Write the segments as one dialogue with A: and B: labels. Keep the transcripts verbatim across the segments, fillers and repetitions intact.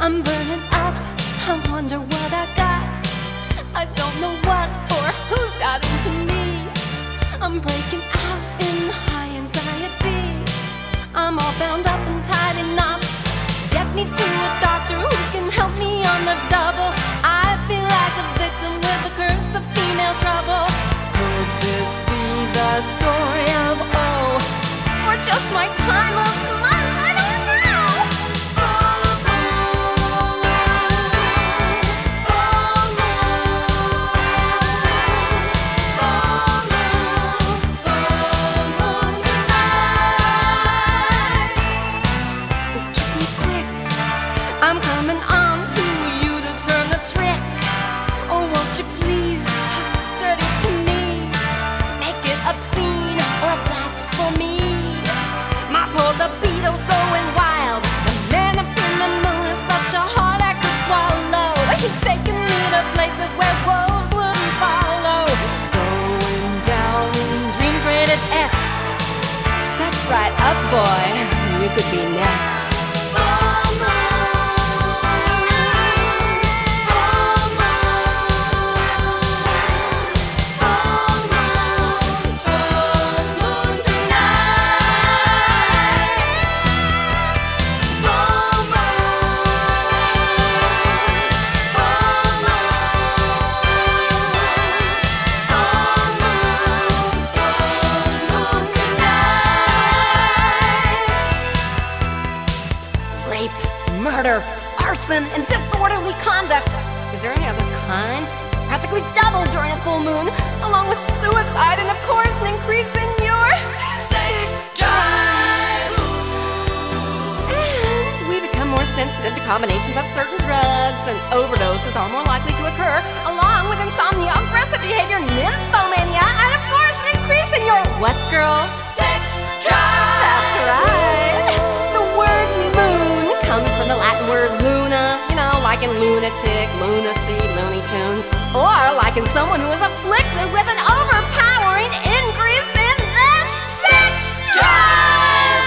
A: I'm burning up, I wonder what I got. I don't know what or who's got into me. I'm breaking out in high anxiety. I'm all bound up and tied in knots. Get me to a doctor who can help me on the double. I feel like a victim with the curse of female trouble. Could this be the story of oh, or just my time of month? I don't know. Full moon, full moon, full moon, full moon tonight. Kiss me quick, I'm coming on to you to turn the trick. Oh, won't you please talk dirty to me? Make it obscene or a blasphemy. My poor libido's going wild. The man up in the moon is such a hard act to swallow. He's taking me to places where wolves wouldn't follow. Going down in dreams rated X. Step right up, boy. You could be next. Full moon, full moon, full moon, full moon tonight. Full moon, full moon, full moon, full moon tonight. Rape, murder, arson, and disorderly conduct. Is there any other kind? Practically double during a full moon, along with suicide and, of course, an increase in your sex drive. And we become more sensitive to combinations of certain drugs, and overdoses are more likely to occur, along with insomnia, aggressive behavior, nymphomania, and, of course, an increase in your what, girl? Sex drive. That's right. The word moon comes from the Latin word luna, you know, like in lunatic, lunacy, Looney Tunes, or like in someone who is afflicted with an overpowering increase in their sex drive.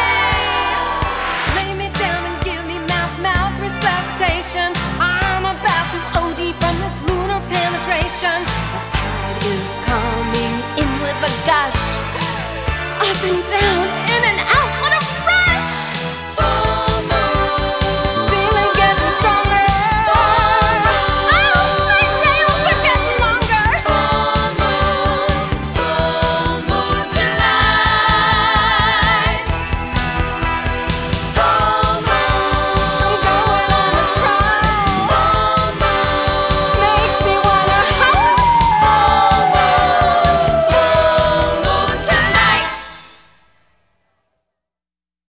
A: Lay me down and give me mouth-mouth resuscitation. I'm about to O D from this lunar penetration. The tide is coming in with a gush, up and down, in and out.